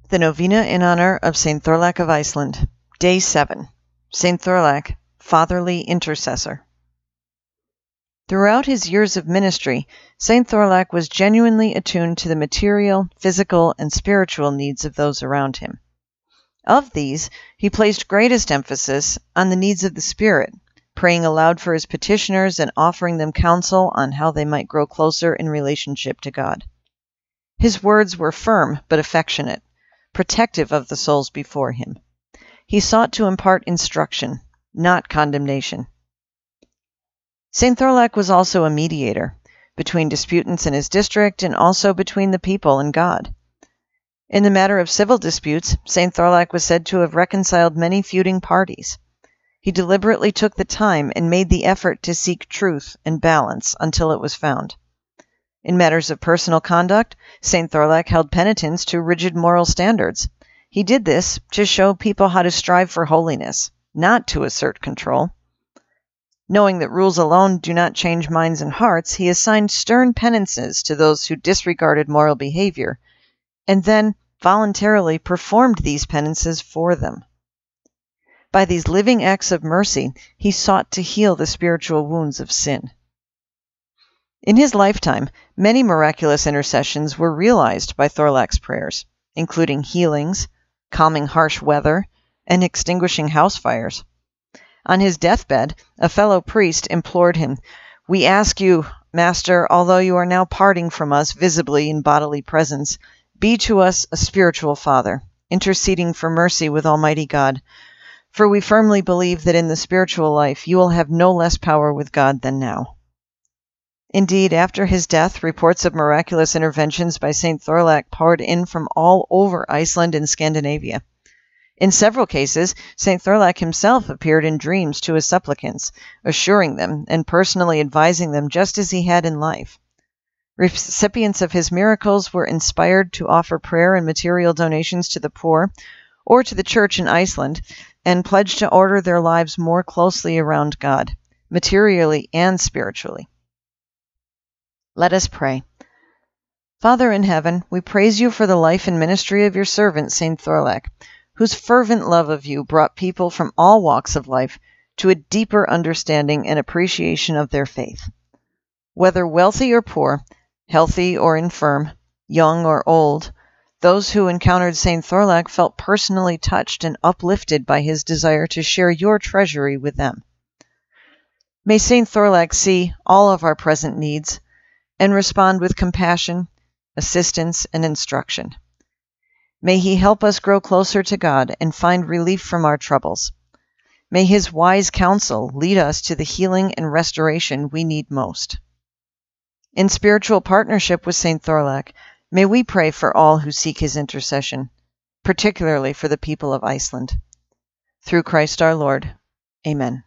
The Novena in honor of St. Thorlak of Iceland. Day 7. St. Thorlak, Fatherly Intercessor. Throughout his years of ministry, St. Thorlak was genuinely attuned to the material, physical, and spiritual needs of those around him. Of these, he placed greatest emphasis on the needs of the spirit, praying aloud for his petitioners and offering them counsel on how they might grow closer in relationship to God. His words were firm but affectionate, protective of the souls before him. He sought to impart instruction, not condemnation. St. Thorlak was also a mediator, between disputants in his district and also between the people and God. In the matter of civil disputes, St. Thorlak was said to have reconciled many feuding parties. He deliberately took the time and made the effort to seek truth and balance until it was found. In matters of personal conduct, St. Thorlak held penitents to rigid moral standards. He did this to show people how to strive for holiness, not to assert control. Knowing that rules alone do not change minds and hearts, he assigned stern penances to those who disregarded moral behavior, and then voluntarily performed these penances for them. By these living acts of mercy, he sought to heal the spiritual wounds of sin. In his lifetime, many miraculous intercessions were realized by Thorlak's prayers, including healings, calming harsh weather, and extinguishing house fires. On his deathbed, a fellow priest implored him, "We ask you, Master, although you are now parting from us visibly in bodily presence, be to us a spiritual father, interceding for mercy with Almighty God, for we firmly believe that in the spiritual life you will have no less power with God than now." Indeed, after his death, reports of miraculous interventions by St. Thorlak poured in from all over Iceland and Scandinavia. In several cases, St. Thorlak himself appeared in dreams to his supplicants, assuring them and personally advising them just as he had in life. Recipients of his miracles were inspired to offer prayer and material donations to the poor or to the church in Iceland, and pledged to order their lives more closely around God, materially and spiritually. Let us pray. Father in heaven, we praise you for the life and ministry of your servant, St. Thorlak, whose fervent love of you brought people from all walks of life to a deeper understanding and appreciation of their faith. Whether wealthy or poor, healthy or infirm, young or old, those who encountered St. Thorlak felt personally touched and uplifted by his desire to share your treasury with them. May St. Thorlak see all of our present needs and respond with compassion, assistance, and instruction. May he help us grow closer to God and find relief from our troubles. May his wise counsel lead us to the healing and restoration we need most. In spiritual partnership with St. Thorlak, may we pray for all who seek his intercession, particularly for the people of Iceland. Through Christ our Lord. Amen.